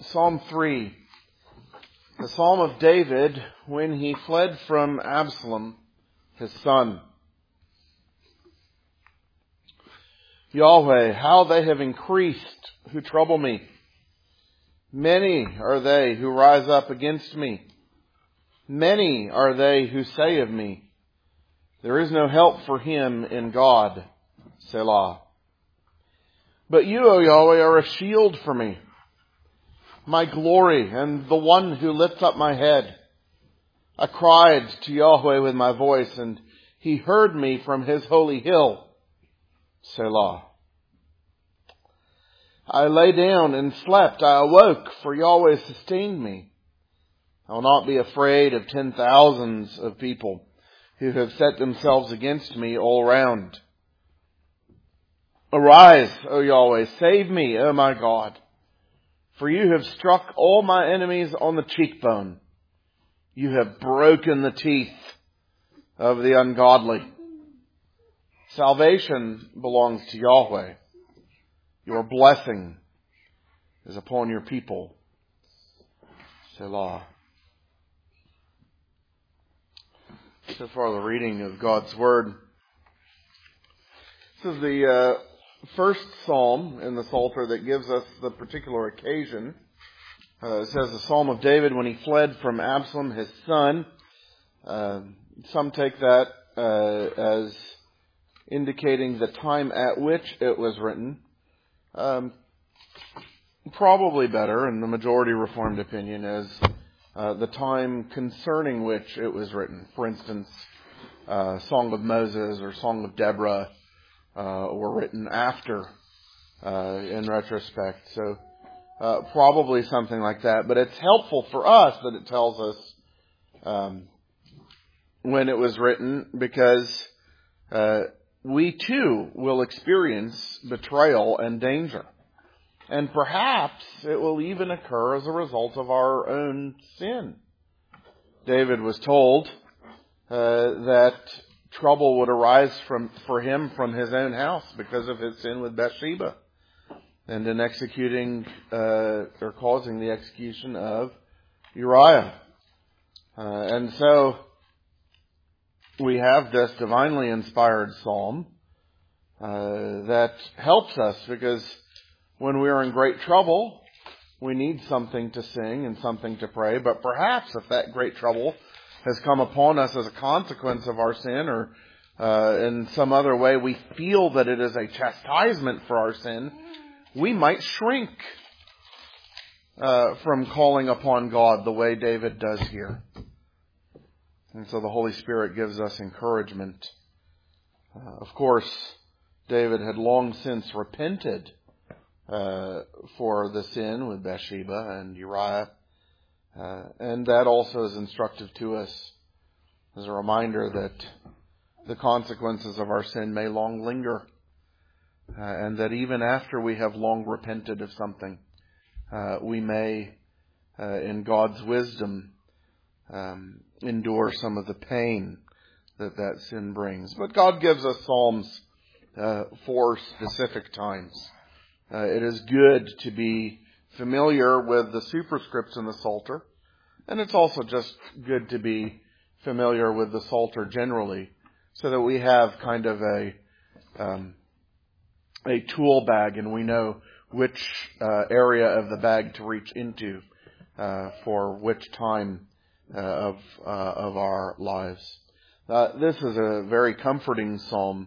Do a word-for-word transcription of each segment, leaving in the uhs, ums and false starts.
Psalm three, the Psalm of David when he fled from Absalom, his son. Yahweh, how they have increased who trouble me. Many are they who rise up against me. Many are they who say of me, there is no help for him in God. Selah. But you, O Yahweh, are a shield for me, my glory, and the one who lifts up my head. I cried to Yahweh with my voice, and he heard me from his holy hill. Selah. I lay down and slept. I awoke, for Yahweh sustained me. I will not be afraid of ten thousands of people who have set themselves against me all round. Arise, O Yahweh, save me, O my God. For you have struck all my enemies on the cheekbone. You have broken the teeth of the ungodly. Salvation belongs to Yahweh. Your blessing is upon your people. Selah. So far the reading of God's Word. This is the uh, first psalm in the Psalter that gives us the particular occasion. Uh, it says the Psalm of David when he fled from Absalom, his son. Uh, some take that uh, as indicating the time at which it was written. Um, probably better, in the majority Reformed opinion, is uh, the time concerning which it was written. For instance, uh, Song of Moses or Song of Deborah uh, were written after, uh, in retrospect. So uh, probably something like that. But it's helpful for us that it tells us um, when it was written, because uh, we too will experience betrayal and danger. And perhaps it will even occur as a result of our own sin. David was told uh, that trouble would arise from for him from his own house because of his sin with Bathsheba, and in executing uh, or causing the execution of Uriah. Uh, and so we have this divinely inspired psalm uh, that helps us, because when we are in great trouble, we need something to sing and something to pray. But perhaps if that great trouble has come upon us as a consequence of our sin, or uh, in some other way we feel that it is a chastisement for our sin, we might shrink uh, from calling upon God the way David does here. And so the Holy Spirit gives us encouragement. Uh, of course, David had long since repented uh, for the sin with Bathsheba and Uriah. Uh, and that also is instructive to us as a reminder that the consequences of our sin may long linger. Uh, and that even after we have long repented of something, uh, we may, uh, in God's wisdom, um, endure some of the pain that that sin brings. But God gives us psalms uh, for specific times. Uh, it is good to be familiar with the superscripts in the Psalter, and it's also just good to be familiar with the Psalter generally, so that we have kind of a um, a tool bag, and we know which uh, area of the bag to reach into uh, for which time uh, of uh, of our lives. Uh, this is a very comforting psalm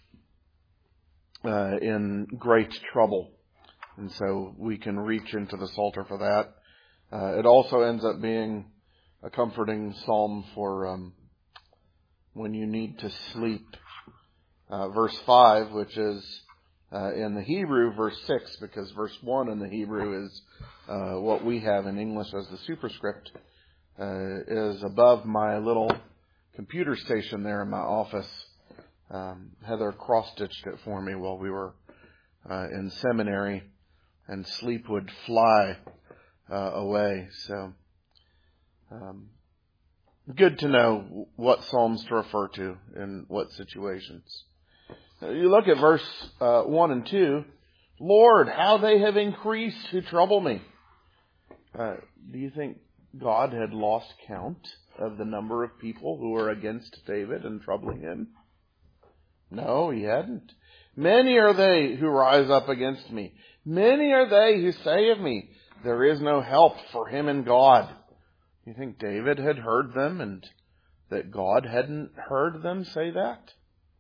uh, in great trouble, and so we can reach into the Psalter for that. Uh, it also ends up being a comforting psalm for um, when you need to sleep. Uh, verse five, which is uh, in the Hebrew, verse six, because verse one in the Hebrew is uh, what we have in English as the superscript, uh, is above my little computer station there in my office. Um, Heather cross-stitched it for me while we were uh, in seminary, and sleep would fly uh, away. So, um, good to know what psalms to refer to in what situations. You look at verse uh, one and two. Lord, how they have increased who trouble me. Uh, do you think God had lost count of the number of people who were against David and troubling him? No, he hadn't. Many are they who rise up against me. Many are they who say of me, there is no help for him in God. You think David had heard them and that God hadn't heard them say that?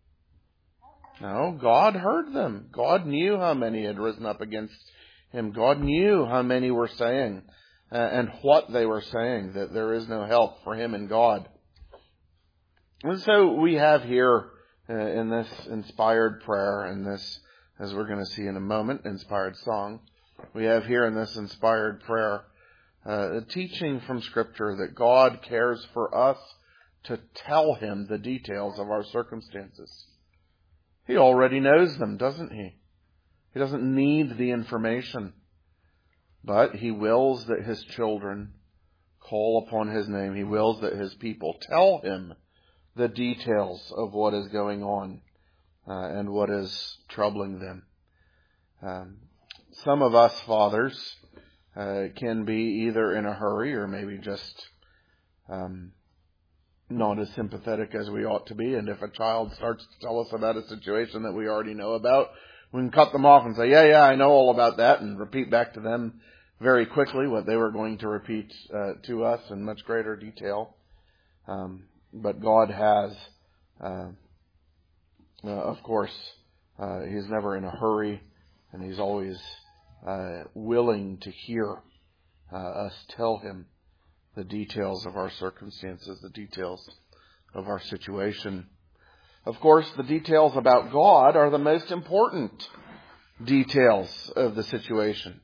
No, God heard them. God knew how many had risen up against him. God knew how many were saying uh, and what they were saying, that there is no help for him in God. And so we have here uh, in this inspired prayer, and this, as we're going to see in a moment, inspired song, we have here in this inspired prayer uh, a teaching from Scripture that God cares for us to tell him the details of our circumstances. He already knows them, doesn't he? He doesn't need the information. But he wills that his children call upon his name. He wills that his people tell him the details of what is going on uh, and what is troubling them. Um, some of us fathers uh, can be either in a hurry or maybe just um, not as sympathetic as we ought to be. And if a child starts to tell us about a situation that we already know about, we can cut them off and say, yeah, yeah, I know all about that, and repeat back to them very quickly what they were going to repeat uh, to us in much greater detail. Um, but God has, uh, uh, of course, uh, He's never in a hurry, and He's always uh, willing to hear uh, us tell Him the details of our circumstances, the details of our situation. Of course, the details about God are the most important details of the situation.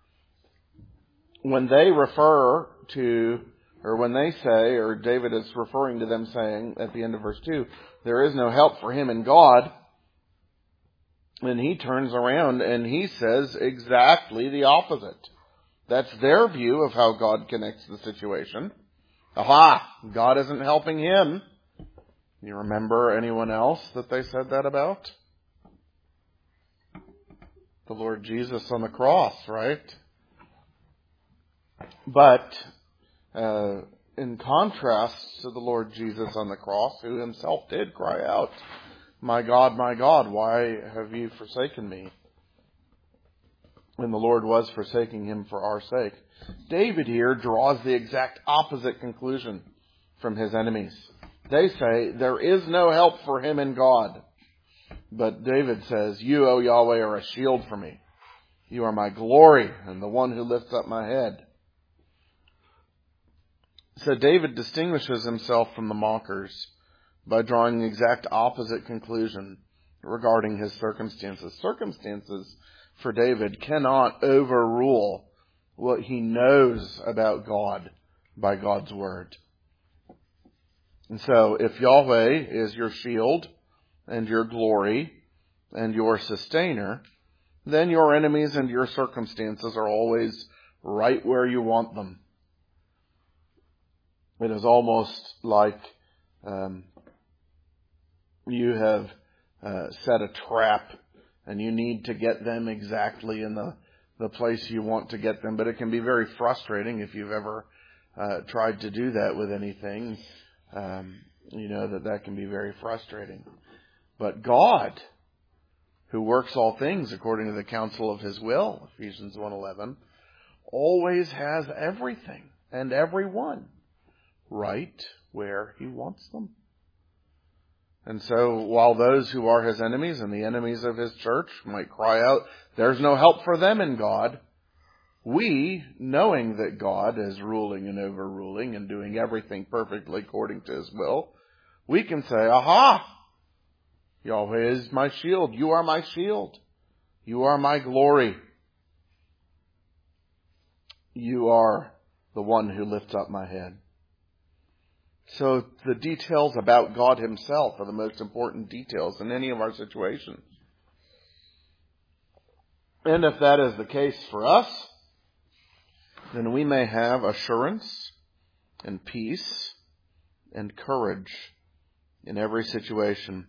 When they refer to, or when they say, or David is referring to them saying at the end of verse two, there is no help for him in God, and he turns around and he says exactly the opposite. That's their view of how God connects the situation. Aha! God isn't helping him. You remember anyone else that they said that about? The Lord Jesus on the cross, right? But uh, in contrast to the Lord Jesus on the cross, who himself did cry out, my God, my God, why have you forsaken me? And the Lord was forsaking him for our sake. David here draws the exact opposite conclusion from his enemies. They say, there is no help for him in God. But David says, you, O Yahweh, are a shield for me. You are my glory and the one who lifts up my head. So David distinguishes himself from the mockers by drawing the exact opposite conclusion regarding his circumstances. Circumstances for David cannot overrule what he knows about God by God's word. And so if Yahweh is your shield and your glory and your sustainer, then your enemies and your circumstances are always right where you want them. It is almost like um, you have uh, set a trap and you need to get them exactly in the, the place you want to get them. But it can be very frustrating if you've ever uh, tried to do that with anything. Um, you know that that can be very frustrating. But God, who works all things according to the counsel of his will, Ephesians one eleven, always has everything and everyone right where he wants them. And so while those who are his enemies and the enemies of his church might cry out, there's no help for them in God, we, knowing that God is ruling and overruling and doing everything perfectly according to his will, we can say, aha! Yahweh is my shield. You are my shield. You are my glory. You are the one who lifts up my head. So the details about God himself are the most important details in any of our situations. And if that is the case for us, then we may have assurance and peace and courage in every situation.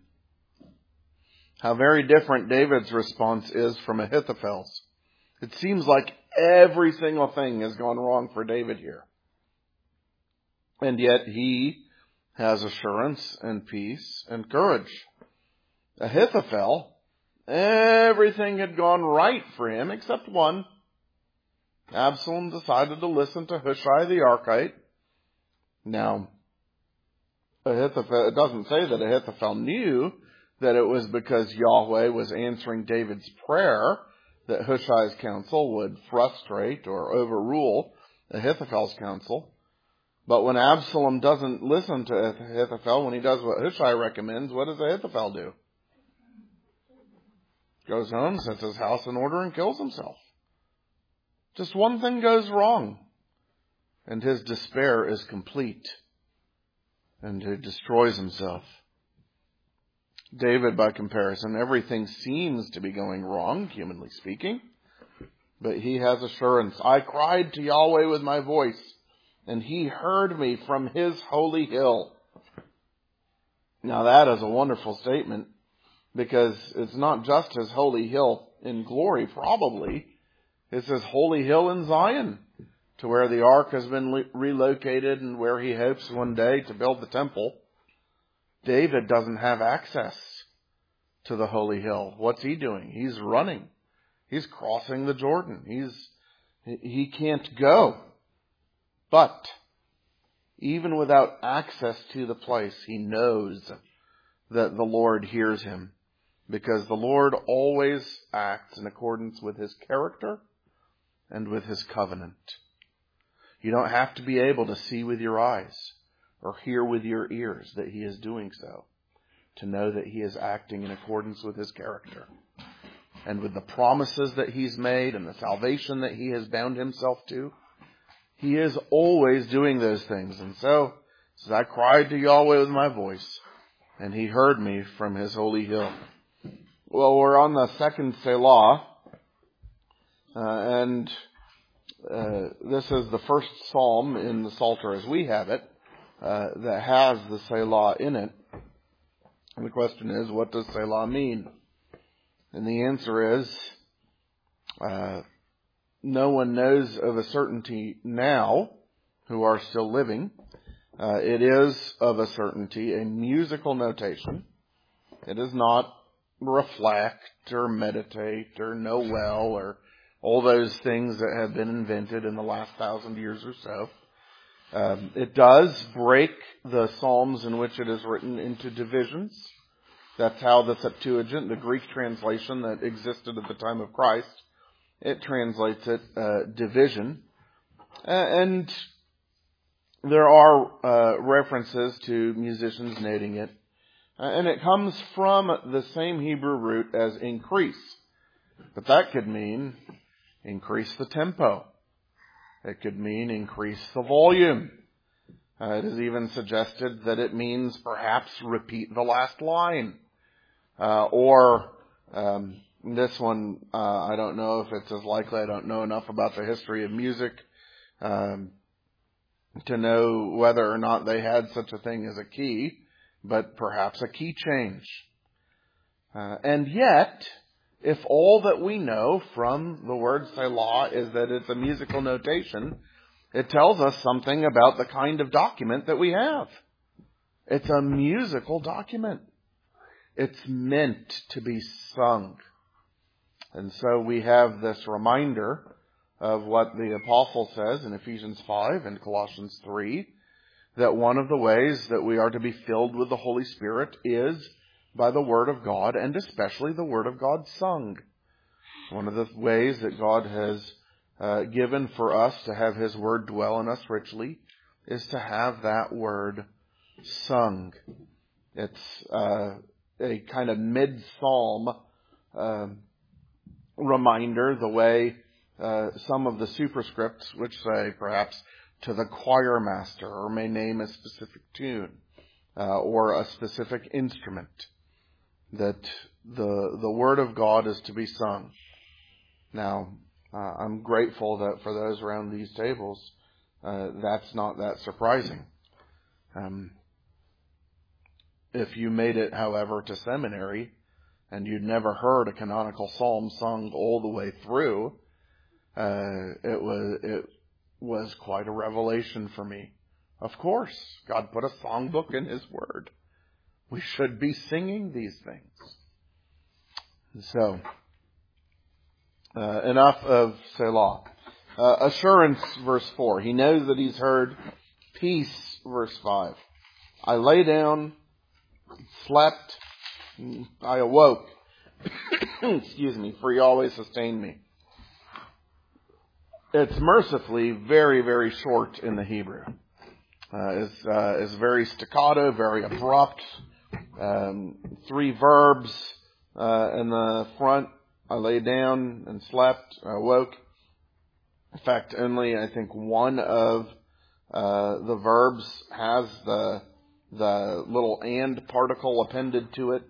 How very different David's response is from Ahithophel's. It seems like Every single thing has gone wrong for David here. And yet he has assurance and peace and courage. Ahithophel, everything had gone right for him except one. Absalom decided to listen to Hushai the Archite. Now, Ahithophel, it doesn't say that Ahithophel knew that it was because Yahweh was answering David's prayer that Hushai's counsel would frustrate or overrule Ahithophel's counsel. But when Absalom doesn't listen to Ahithophel, when he does what Hushai recommends, what does Ahithophel do? Goes home, sets his house in order, and kills himself. Just one thing goes wrong, and his despair is complete, and he destroys himself. David, by comparison, everything seems to be going wrong, humanly speaking, but he has assurance. I cried to Yahweh with my voice, and he heard me from his holy hill. Now that is a wonderful statement, because it's not just his holy hill in glory, probably. It's his holy hill in Zion, to where the ark has been le- relocated and where he hopes one day to build the temple. David doesn't have access to the holy hill. What's he doing? He's running. He's crossing the Jordan. He's, he can't go. But even without access to the place, he knows that the Lord hears him, because the Lord always acts in accordance with his character and with his covenant. You don't have to be able to see with your eyes or hear with your ears that he is doing so to know that he is acting in accordance with his character and with the promises that he's made and the salvation that he has bound himself to. He is always doing those things. And so, says, I cried to Yahweh with my voice, and he heard me from his holy hill. Well, we're on the second Selah, uh, and uh, this is the first psalm in the Psalter as we have it, uh, that has the Selah in it. And the question is, what does Selah mean? And the answer is, uh, no one knows of a certainty now who are still living. Uh, it is of a certainty a musical notation. It is not reflect or meditate or know well or all those things that have been invented in the last thousand years or so. Um, it does break the Psalms in which it is written into divisions. That's how the Septuagint, the Greek translation that existed at the time of Christ, it translates it uh, division. Uh, and there are uh, references to musicians noting it. Uh, and it comes from the same Hebrew root as increase. But that could mean increase the tempo. It could mean increase the volume. Uh, it is even suggested that it means perhaps repeat the last line. Uh, or um, this one, uh, I don't know if it's as likely. I don't know enough about the history of music um, to know whether or not they had such a thing as a key, but perhaps a key change. Uh, and yet, if all that we know from the word Selah is that it's a musical notation, it tells us something about the kind of document that we have. It's a musical document. It's meant to be sung. And so we have this reminder of what the apostle says in Ephesians five and Colossians three, that one of the ways that we are to be filled with the Holy Spirit is by the Word of God, and especially the Word of God sung. One of the ways that God has uh, given for us to have His Word dwell in us richly is to have that Word sung. It's uh, a kind of mid-psalm uh, reminder, the way uh, some of the superscripts, which say perhaps to the choir master, or may name a specific tune, uh, or a specific instrument, that the the Word of God is to be sung. Now, uh, I'm grateful that for those around these tables, uh, that's not that surprising. Um, if you made it, however, to seminary, and you'd never heard a canonical psalm sung all the way through, uh, it was it was quite a revelation for me. Of course, God put a songbook in His Word. We should be singing these things. So, uh, enough of Selah. Uh, assurance, verse four. He knows that he's heard. Peace, verse five. I lay down, slept, I awoke. Excuse me, for He always sustained me. It's mercifully very, very short in the Hebrew. Uh, it's, uh, it's very staccato, very abrupt. Um, three verbs uh, in the front. I lay down and slept. I awoke. In fact, only I think one of uh, the verbs has the the little and particle appended to it.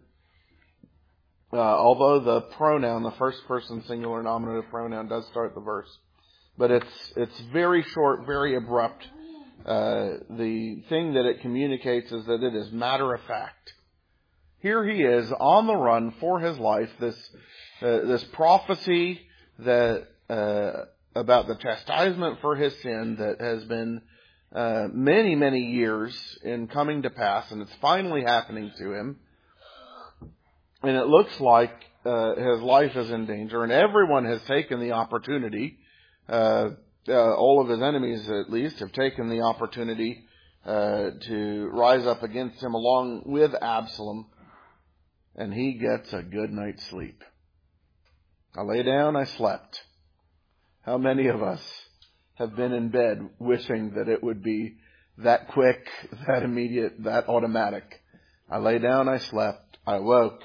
Uh, although the pronoun, the first person singular nominative pronoun, does start the verse, but it's it's very short, very abrupt. Uh, the thing that it communicates is that it is matter of fact. Here he is on the run for his life. This uh, this prophecy that uh, about the chastisement for his sin that has been uh, many many years in coming to pass, and it's finally happening to him. And it looks like uh, his life is in danger, and everyone has taken the opportunity. Uh, uh, all of his enemies, at least, have taken the opportunity uh, to rise up against him, along with Absalom. And he gets a good night's sleep. I lay down, I slept. How many of us have been in bed wishing that it would be that quick, that immediate, that automatic? I lay down, I slept, I woke.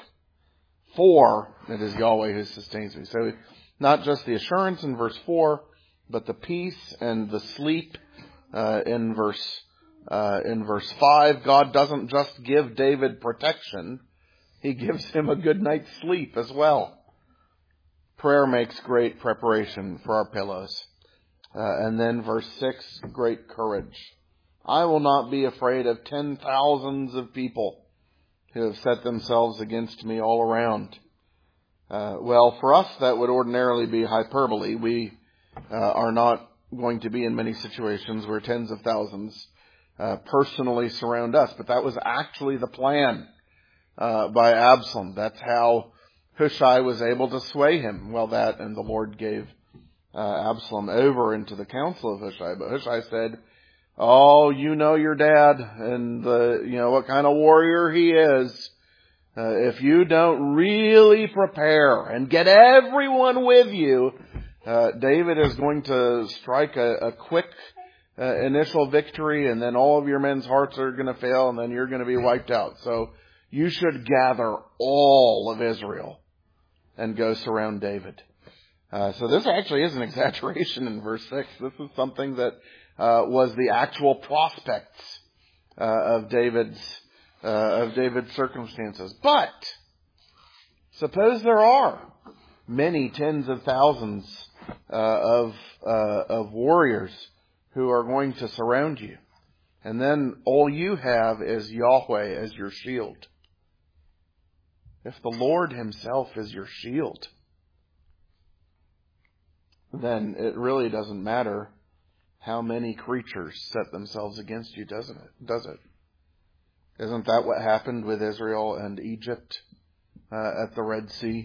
For it is Yahweh who sustains me. So not just the assurance in verse four, but the peace and the sleep uh, in verse uh, in verse five. God doesn't just give David protection. He gives him a good night's sleep as well. Prayer makes great preparation for our pillows. Uh, and then verse six, great courage. I will not be afraid of ten thousands of people who have set themselves against me all around. Uh, well, for us, that would ordinarily be hyperbole. We uh, are not going to be in many situations where tens of thousands uh, personally surround us. But that was actually the plan uh, by Absalom. That's how Hushai was able to sway him. Well, that and the Lord gave uh, Absalom over into the counsel of Hushai. But Hushai said, oh, you know your dad and the, you know, what kind of warrior he is. Uh, if you don't really prepare and get everyone with you, uh, David is going to strike a, a quick uh, initial victory, and then all of your men's hearts are going to fail, and then you're going to be wiped out. So you should gather all of Israel and go surround David. Uh, so this actually is an exaggeration in verse six. This is something that Uh, was the actual prospects uh, of David's uh, of David's circumstances. But suppose there are many tens of thousands uh, of uh, of warriors who are going to surround you, and then all you have is Yahweh as your shield. If the Lord Himself is your shield, then it really doesn't matter how many creatures set themselves against you, doesn't it? Does it? Isn't that what happened with Israel and Egypt uh, at the Red Sea?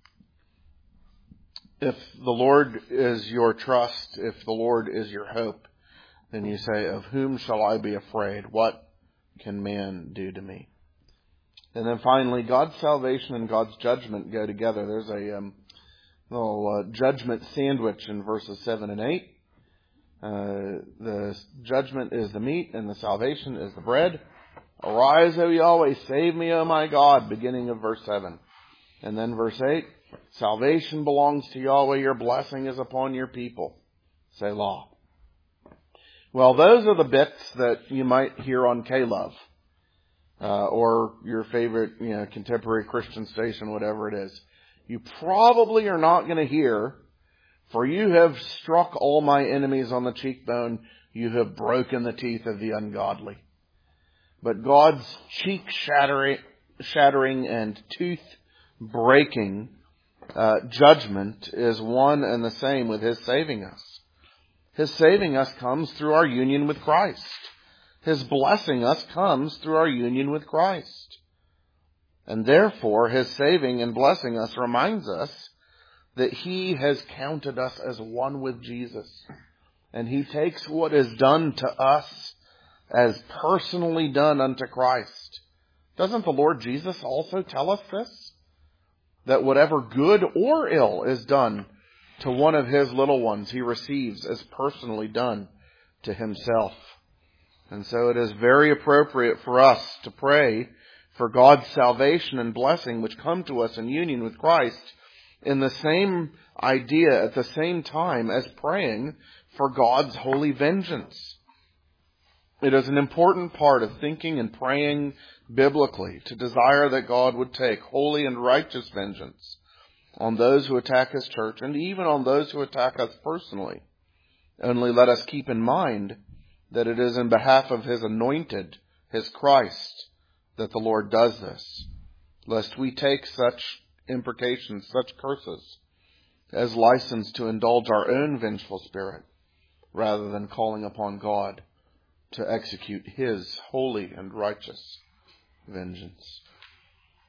If the Lord is your trust, if the Lord is your hope, then you say, of whom shall I be afraid? What can man do to me? And then finally, God's salvation and God's judgment go together. There's a um, little uh, judgment sandwich in verses seven and eight. Uh, the judgment is the meat and the salvation is the bread. Arise, O Yahweh, save me, O my God, beginning of verse seven. And then verse eight, salvation belongs to Yahweh, your blessing is upon your people. Selah. Well, those are the bits that you might hear on K-Love, uh, or your favorite, you know, contemporary Christian station, whatever it is. You probably are not going to hear, for you have struck all my enemies on the cheekbone. You have broken the teeth of the ungodly. But God's cheek shattering, shattering and tooth breaking uh, judgment is one and the same with His saving us. His saving us comes through our union with Christ. His blessing us comes through our union with Christ. And therefore, His saving and blessing us reminds us that He has counted us as one with Jesus. And He takes what is done to us as personally done unto Christ. Doesn't the Lord Jesus also tell us this? That whatever good or ill is done to one of His little ones, He receives as personally done to Himself. And so it is very appropriate for us to pray for God's salvation and blessing which come to us in union with Christ in the same idea at the same time as praying for God's holy vengeance. It is an important part of thinking and praying biblically to desire that God would take holy and righteous vengeance on those who attack His church and even on those who attack us personally. Only let us keep in mind that it is in behalf of His anointed, His Christ, that the Lord does this, lest we take such imprecations, such curses, as license to indulge our own vengeful spirit, rather than calling upon God to execute His holy and righteous vengeance.